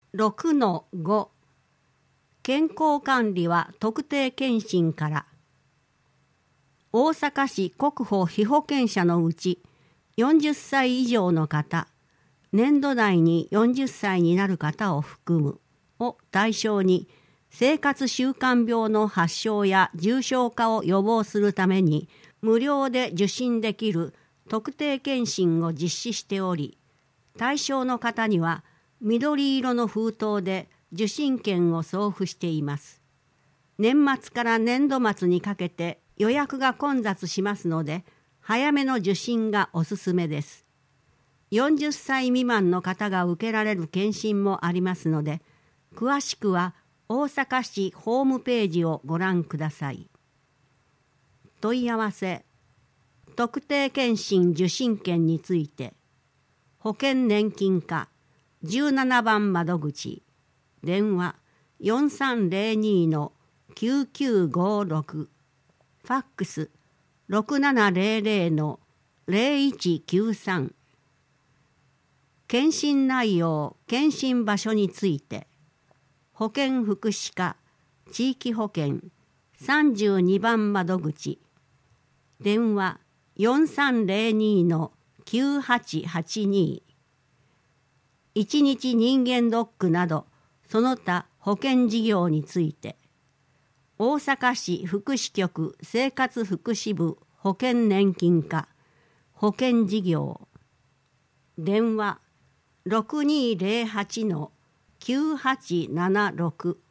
6-5 健康管理は特定健診から。大阪市国保被保険者のうち40歳以上の方、年度内に40歳になる方を含むを対象に、生活習慣病の発症や重症化を予防するために無料で受診できる特定健診を実施しており、対象の方には緑色の封筒で受診券を送付しています。年末から年度末にかけて予約が混雑しますので、早めの受診がおすすめです。40歳未満の方が受けられる健診もありますので、詳しくは大阪市ホームページをご覧ください。問い合わせ。特定健診受診券について、保険年金課17番窓口、電話 4302-9956、ファックス 6700-0193。検診内容、検診場所について、保健福祉課地域保険32番窓口、電話 4302-9882。一日人間ドックなどその他保険事業について、大阪市福祉局生活福祉部保険年金課保険事業、電話 6208-9876